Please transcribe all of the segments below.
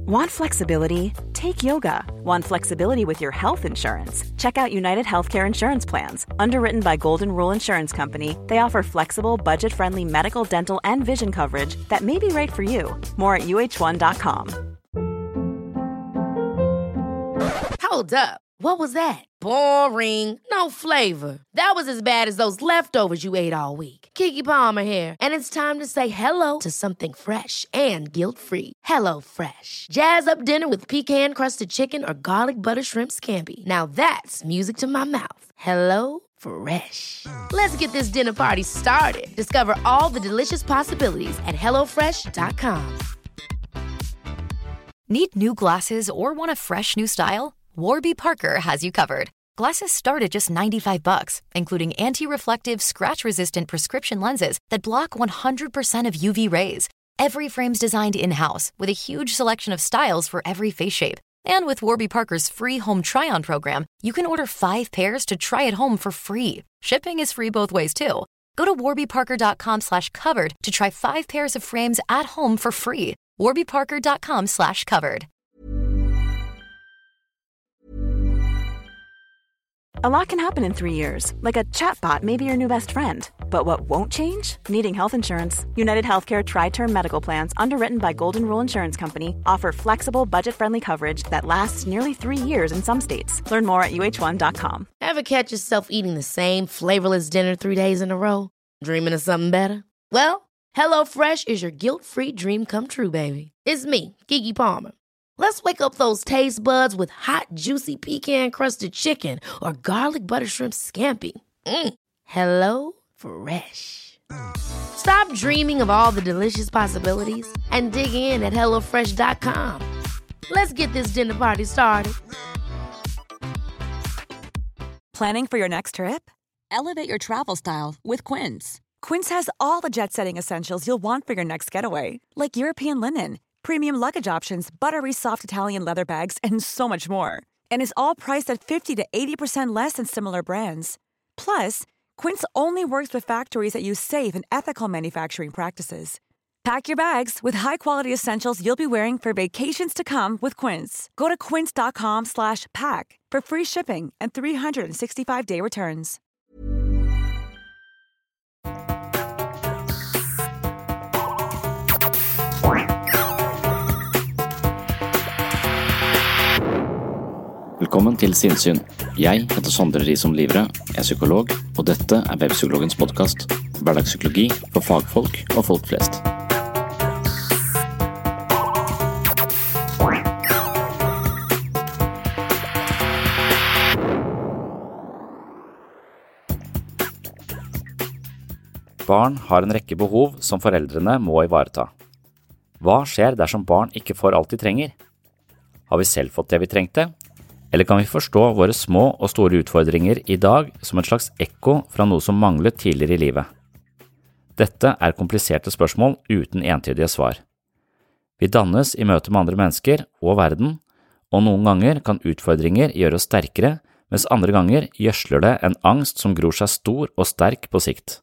Want flexibility? Take yoga. Want flexibility with your health insurance? Check out United Healthcare Insurance Plans. Underwritten by Golden Rule Insurance Company, they offer flexible, budget-friendly medical, dental, and vision coverage that may be right for you. More at uh1.com. Hold up. What was that? Boring. No flavor. That was as bad as those leftovers you ate all week. Keke Palmer here, and it's time to say hello to something fresh and guilt-free. Hello Fresh. Jazz up dinner with pecan-crusted chicken or garlic butter shrimp scampi. Now that's music to my mouth. Hello Fresh. Let's get this dinner party started. Discover all the delicious possibilities at hellofresh.com. Need new glasses or want a fresh new style? Warby Parker has you covered. Glasses start at just $95, including anti-reflective, scratch-resistant prescription lenses that block 100% of UV rays. Every frame's designed in-house with a huge selection of styles for every face shape. And with Warby Parker's free home try-on program, you can order 5 pairs to try at home for free. Shipping is free both ways, too. Go to warbyparker.com/covered to try 5 pairs of frames at home for free. warbyparker.com/covered. A lot can happen in 3 years, like a chatbot may be your new best friend. But what won't change? Needing health insurance. United Healthcare Tri-Term Medical Plans, underwritten by Golden Rule Insurance Company, offer flexible, budget-friendly coverage that lasts nearly 3 years in some states. Learn more at uh1.com. Ever catch yourself eating the same flavorless dinner 3 days in a row? Dreaming of something better? Well, HelloFresh is your guilt-free dream come true, baby. It's me, Keke Palmer. Let's wake up those taste buds with hot, juicy pecan-crusted chicken or garlic butter shrimp scampi. Hello Fresh. Stop dreaming of all the delicious possibilities and dig in at hellofresh.com. Let's get this dinner party started. Planning for your next trip? Elevate your travel style with Quince. Quince has all the jet-setting essentials you'll want for your next getaway, like European linen, premium luggage options, buttery soft Italian leather bags, and so much more. And is all priced at 50 to 80% less than similar brands. Plus, Quince only works with factories that use safe and ethical manufacturing practices. Pack your bags with high-quality essentials you'll be wearing for vacations to come with Quince. Go to quince.com/pack for free shipping and 365-day returns. Velkommen til Sinnsyn. Jeg heter Sondre Risom Livre, er psykolog, og dette er Webpsykologens podcast. Hverdagspsykologi for fagfolk og folk flest. Barn har en rekke behov som foreldrene må ivareta. Hva skjer dersom barn ikke får alt de trenger? Har vi selv fått det vi trengte? Eller kan vi forstå våre små og store utfordringer i dag som et slags ekko fra noe som manglet tidligere i livet? Dette er kompliserte spørsmål uten entydige svar. Vi dannes i møte med andre mennesker og verden, og noen ganger kan utfordringer gjøre oss sterkere, mens andre ganger gjødsler det en angst som gror seg stor og sterk på sikt.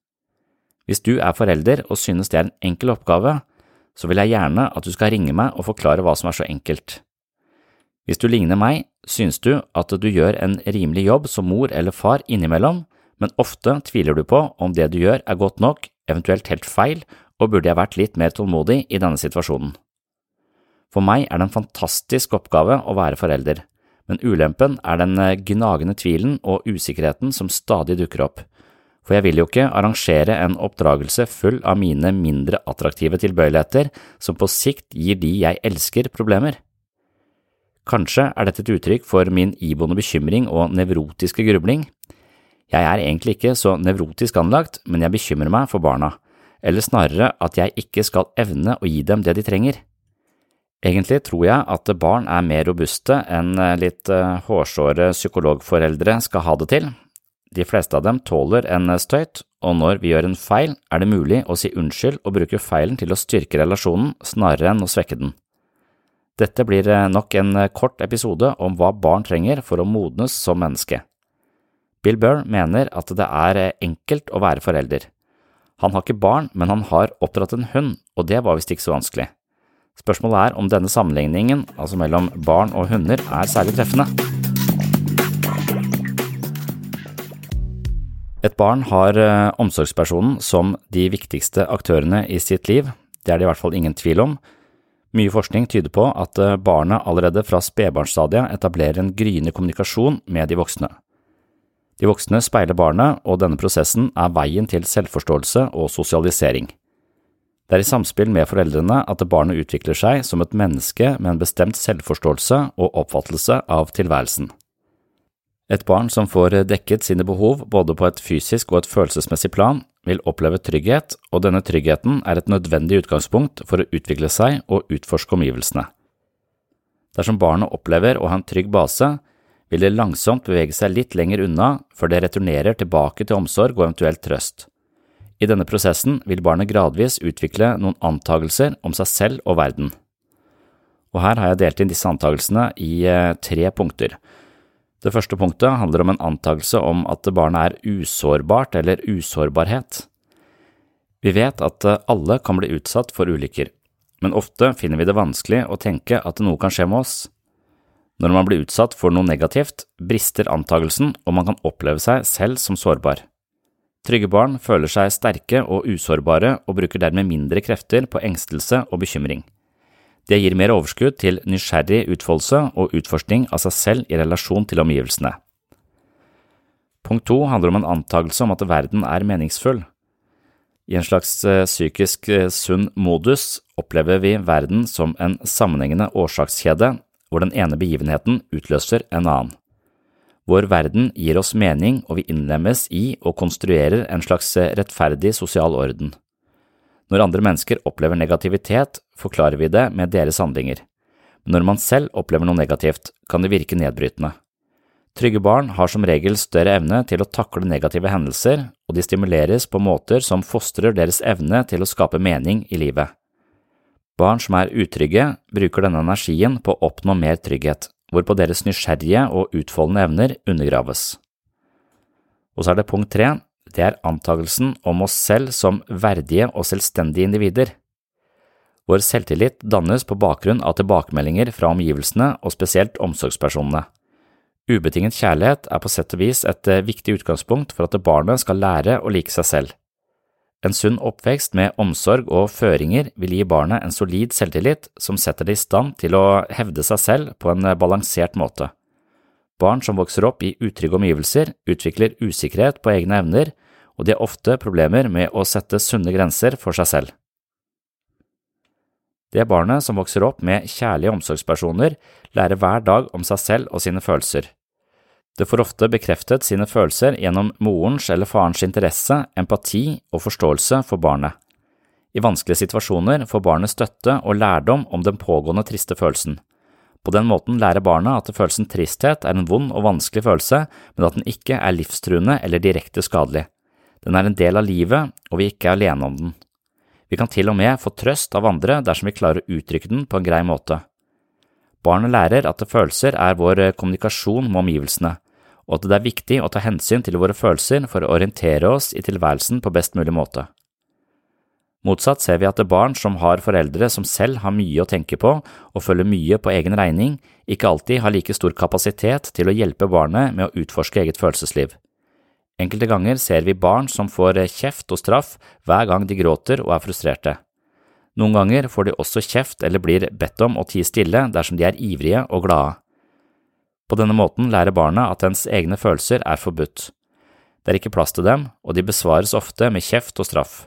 Hvis du er forelder og synes det er en enkel oppgave, så vil jeg gjerne at du skal ringe meg og forklare hva som er så enkelt. Hvis du ligner meg, synes du at du gjør en rimelig jobb som mor eller far innimellom, men ofte tviler du på om det du gjør er godt nok, eventuelt helt feil, og burde jeg vært litt mer tålmodig i denne situasjonen. For meg er det en fantastisk oppgave å være forelder, men ulempen er den gnagende tvilen og usikkerheten som stadig dukker opp. For jeg vil jo ikke arrangere en oppdragelse full av mine mindre attraktive tilbøyeligheter som på sikt gir de jeg elsker problemer. Kanskje er dette et uttrykk for min iboende bekymring og nevrotiske grubling. Jeg er egentlig ikke så nevrotisk anlagt, men jeg bekymrer meg for barna, eller snarere at jeg ikke skal evne å gi dem det de trenger. Egentlig tror jeg at barn er mer robuste enn litt hårsåre psykologforeldre skal ha det til. De fleste av dem tåler en støyt, og når vi gjør en feil, er det mulig å si unnskyld og bruke feilen til å styrke relasjonen snarere enn å svekke den. Dette blir nok en kort episode om hva barn trenger for å modnes som menneske. Bill Burr mener at det er enkelt å være forelder. Han har ikke barn, men han har oppdratt en hund, og det var visst ikke så vanskelig. Spørsmålet om denne sammenligningen, altså mellom barn og hunder, særlig treffende. Et barn har omsorgspersonen som de viktigste aktørene i sitt liv, det det i hvert fall ingen tvil om. Mye forskning tyder på at barnet allerede fra spedbarnsstadiet etablerer en gryende kommunikasjon med de voksne. De voksne speiler barnet, og denne prosessen veien til selvforståelse og sosialisering. Det i samspill med foreldrene at barnet utvikler seg som et menneske med en bestemt selvforståelse og oppfattelse av tilværelsen. Et barn som får dekket sine behov både på et fysisk og et følelsesmessig plan, vil oppleve trygghet, og denne tryggheten et nødvendig utgangspunkt for å utvikle seg og utforske omgivelsene. Dersom barnet opplever å ha en trygg base, vil det langsomt bevege seg litt lenger unna før det returnerer tilbake til omsorg og eventuelt trøst. I denne prosessen vil barnet gradvis utvikle noen antagelser om seg selv og verden. Og her har jeg delt inn disse antagelsene i 3 punkter. Det første punktet handler om en antagelse om at barnet usårbart eller usårbarhet. Vi vet at alle kan bli utsatt for ulykker, men ofte finner vi det vanskelig å tenke at noe kan skje med oss. Når man blir utsatt for noe negativt, brister antagelsen og man kan oppleve seg selv som sårbar. Trygge barn føler seg sterke og usårbare og bruker dermed mindre krefter på engstelse og bekymring. Det gir mer overskudd til nysgjerrig utfoldelse og utforskning av seg selv i relasjon til omgivelsene. Punkt 2 handler om en antagelse om at verden meningsfull. I en slags psykisk sunn modus opplever vi verden som en sammenhengende årsakskjede, hvor den ene begivenheten utløser en annen. Vår verden gir oss mening, og vi innlemmes i og konstruerer en slags rettferdig sosial orden. Når andre mennesker opplever negativitet, forklarer vi det med deres handlinger. Men når man selv opplever noe negativt, kan det virke nedbrytende. Trygge barn har som regel større evne til å takle negative hendelser, og de stimuleres på måter som fostrer deres evne til å skape mening i livet. Barn som utrygge, bruker denne energien på å oppnå mer trygghet, hvorpå deres nysgjerrige og utfoldende evner undergraves. Og så det punkt 3, det antagelsen om oss selv som verdige og selvstendige individer. Vår selvtillit dannes på bakgrunn av tilbakemeldinger fra omgivelsene og spesielt omsorgspersonene. Ubetinget kjærlighet på sett og vis et viktig utgangspunkt for at barnet skal lære å like seg selv. En sunn oppvekst med omsorg og føringer vil gi barnet en solid selvtillit som setter det i stand til å hevde seg selv på en balansert måte. Barn som vokser opp i utrygge omgivelser utvikler usikkerhet på egne evner, og de har ofte problemer med å sette sunne grenser for seg selv. Det barnet som vokser opp med kjærlige omsorgspersoner lærer hver dag om seg selv og sine følelser. Det får ofte bekreftet sine følelser gjennom morens eller farens interesse, empati og forståelse for barnet. I vanskelige situasjoner får barnet støtte og lærdom om den pågående triste følelsen. På den måten lærer barnet at følelsen tristhet en vond og vanskelig følelse, men at den ikke livstruende eller direkte skadelig. Den en del av livet, og vi ikke alene om den. Vi kan til og med få trøst av andre dersom vi klarer å uttrykke den på en grei måte. Barnet lærer at følelser vår kommunikasjon med omgivelsene, og at det viktig å ta hensyn til våre følelser for å orientere oss i tilværelsen på best mulig måte. Motsatt ser vi at barn som har foreldre som selv har mye å tenke på og følger mye på egen regning, ikke alltid har like stor kapasitet til å hjelpe barnet med å utforske eget følelsesliv. Enkelte ganger ser vi barn som får kjeft og straff hver gang de gråter og frustrerte. Noen ganger får de også kjeft eller blir bedt om å tie stille dersom de ivrige og glade. På denne måten lærer barna at ens egne følelser forbudt. Det ikke plass til dem, og de besvares ofte med kjeft og straff.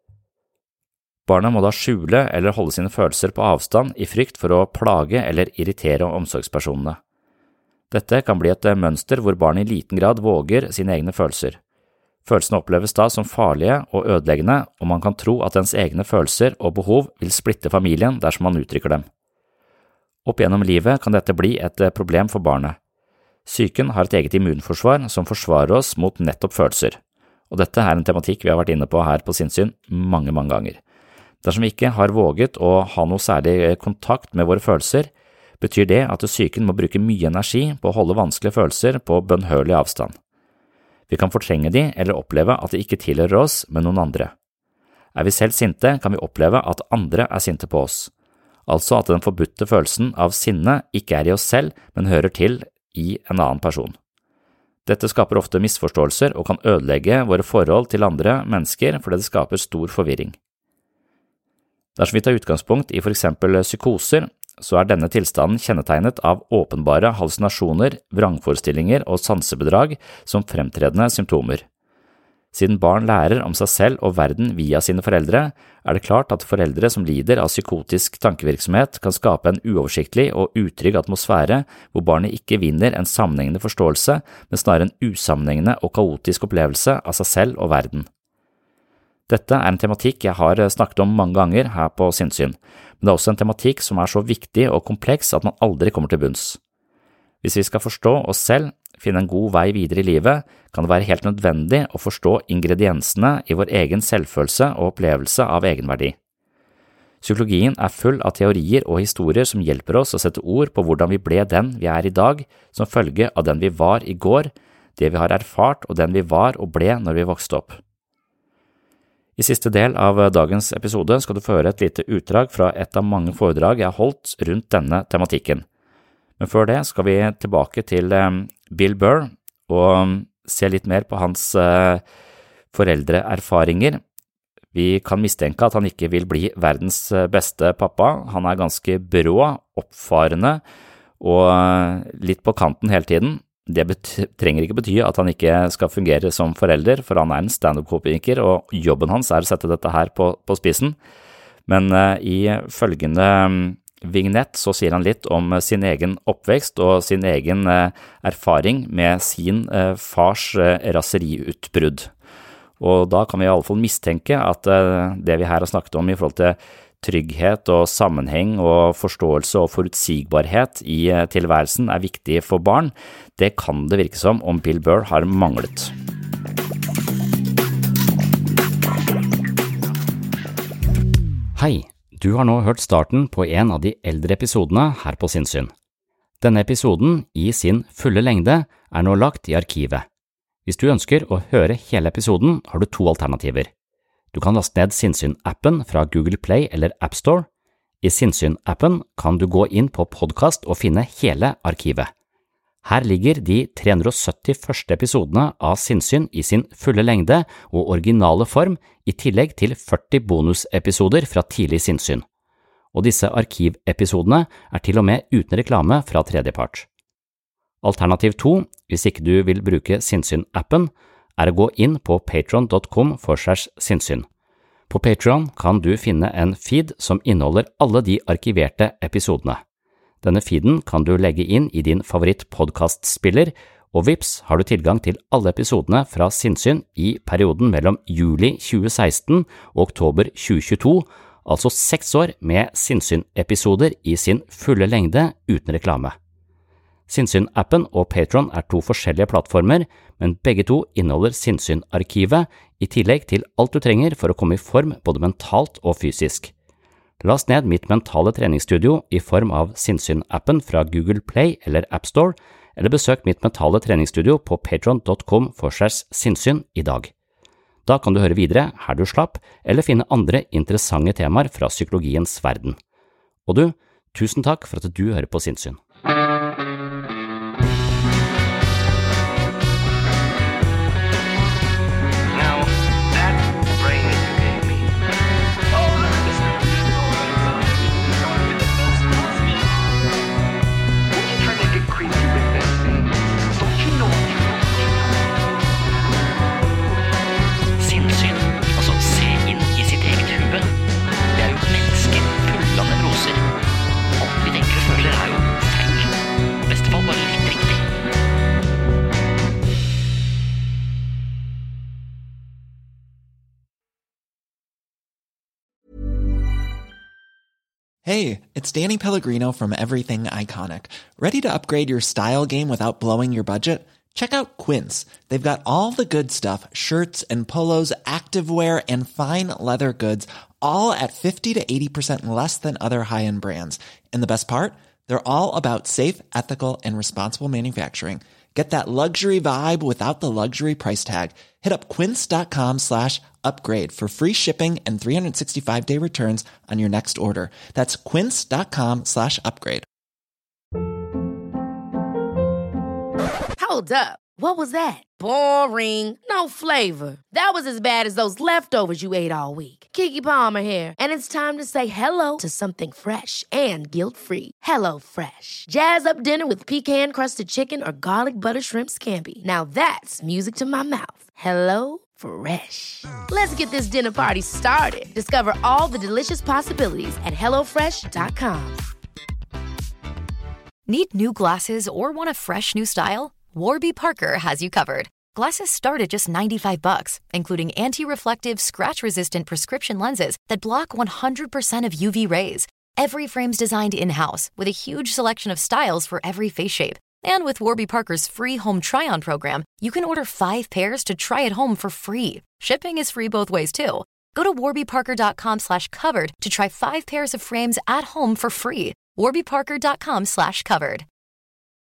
Barna må da skjule eller holde sine følelser på avstand i frykt for å plage eller irritere omsorgspersonene. Dette kan bli et mønster hvor barn i liten grad våger sine egne følelser. Følelsene oppleves da som farlige og ødeleggende, og man kan tro at ens egne følelser og behov vil splitte familien dersom man uttrykker dem. Opp gjennom livet kan dette bli et problem for barnet. Psyken har et eget immunforsvar som forsvarer oss mot nettopp følelser, og dette en tematikk vi har vært inne på her på Sinnssyn mange ganger. Dersom vi ikke har våget å ha noe særlig kontakt med våre følelser, betyr det at psyken må bruke mye energi på å holde vanskelige følelser på bønnhørlig avstand. Vi kan fortrenge de eller oppleve at de ikke tilhører oss, men noen andre. Vi selv sinte, kan vi oppleve at andre sinte på oss. altså at den forbudte følelsen av sinne ikke er i oss selv, men hører til i en annen person. Dette skaper ofte misforståelser og kan ødelegge våre forhold til andre mennesker fordi det skaper stor forvirring. Dersom vi tar utgangspunkt i for eksempel psykoser, så er denne tilstanden kjennetegnet av åpenbare hallusinasjoner, vrangforestillinger og sansebedrag som fremtredende symptomer. Siden barn lærer om seg selv og verden via sine foreldre, er det klart at foreldre som lider av psykotisk tankevirksomhet kan skape en uoversiktlig og utrygg atmosfære hvor barnet ikke vinner en sammenhengende forståelse, men snarere en usammenhengende og kaotisk opplevelse av seg selv og verden. Dette er en tematikk jeg har snakket om mange ganger her på Sinnssyn, men det er også en tematikk som er så viktig og kompleks at man aldri kommer til bunns. Hvis vi skal forstå oss selv, finne en god vei videre i livet, kan det være helt nødvendig å forstå ingrediensene i vår egen selvfølelse og opplevelse av egenverdi. Psykologien er full av teorier og historier som hjelper oss å sette ord på hvordan vi ble den vi er i dag, som følge av den vi var i går, det vi har erfart og den vi var og ble når vi vokste opp. I siste del av dagens episode skal du få høre et lite utdrag fra et av mange foredrag jeg har holdt rundt denne tematikken. Men før det skal vi tilbake til Bill Burr og se litt mer på hans foreldreerfaringer. Vi kan mistenke at han ikke vil bli verdens beste pappa. Han er ganske brå, oppfarende og litt på kanten hele tiden. Det trenger ikke bety at han ikke skal fungere som forelder, for han er en stand-up-komiker, og jobben hans er å sette dette her på spissen. Men i følgende vignett så sier han litt om sin egen oppvekst og sin egen erfaring med sin fars raseriutbrudd. Og da kan vi i alle fall mistenke at det vi her har snakket om i forhold til trygghet og sammenheng og forståelse og forutsigbarhet i tilværelsen er viktig for barn. Det kan det virke som om Bill Burr har manglet. Hei, du har nå hørt starten på en av de eldre episodene her på Sinnssyn. Denne episoden i sin fulle lengde er nå lagt i arkivet. Hvis du ønsker å høre hele episoden, har du 2 alternativer. Du kan laste ned Sinnssyn-appen fra Google Play eller App Store. I Sinnssyn-appen kan du gå inn på podcast og finne hele arkivet. Her ligger de 370 første episodene av Sinnssyn i sin fulle lengde og originale form, i tillegg til 40 bonusepisoder fra tidlig Sinnssyn. Og disse arkivepisodene er til og med uten reklame fra tredjepart. Alternativ 2, hvis ikke du vil bruke Sinnssyn-appen, er å gå inn på patreon.com/sinnssyn. På Patreon kan du finne en feed som inneholder alle de arkiverte episodene. Denne feeden kan du legge inn i din favoritt-podcastspiller, og vips har du tilgang til alle episodene fra Sinnssyn i perioden mellom juli 2016 og oktober 2022, altså 6 år med Sinnssyn-episoder i sin fulle lengde uten reklame. Sinnssyn-appen og Patreon er 2 forskjellige plattformer, men begge 2 inneholder Sinnssyn-arkivet, i tillegg til alt du trenger for å komme i form både mentalt og fysisk. Last ned mitt mentale treningsstudio i form av Sinnssyn-appen fra Google Play eller App Store, eller besøk mitt mentale treningsstudio på patreon.com/sinnssyn i dag. Da kan du høre videre her du slapp, eller finne andre interessante temaer fra psykologiens verden. Og du, tusen takk for at du hører på Sinnssyn. Hey, it's Danny Pellegrino from Everything Iconic. Ready to upgrade your style game without blowing your budget? Check out Quince. They've got all the good stuff, shirts and polos, activewear, and fine leather goods, all at 50 to 80% less than other high-end brands. And the best part? They're all about safe, ethical, and responsible manufacturing. Get that luxury vibe without the luxury price tag. Hit up quince.com/upgrade for free shipping and 365-day returns on your next order. That's quince.com/upgrade. Hold up. What was that? Boring. No flavor. That was as bad as those leftovers you ate all week. Keke Palmer here, and it's time to say hello to something fresh and guilt-free. Hello Fresh. Jazz up dinner with pecan-crusted chicken or garlic butter shrimp scampi. Now that's music to my mouth. Hello Fresh. Let's get this dinner party started. Discover all the delicious possibilities at hellofresh.com. Need new glasses or want a fresh new style? Warby Parker has you covered. Glasses start at just $95, including anti-reflective, scratch-resistant prescription lenses that block 100% of UV rays. Every frame's designed in-house with a huge selection of styles for every face shape. And with Warby Parker's free home try-on program, you can order 5 pairs to try at home for free. Shipping is free both ways, too. Go to warbyparker.com/covered to try 5 pairs of frames at home for free. warbyparker.com/covered.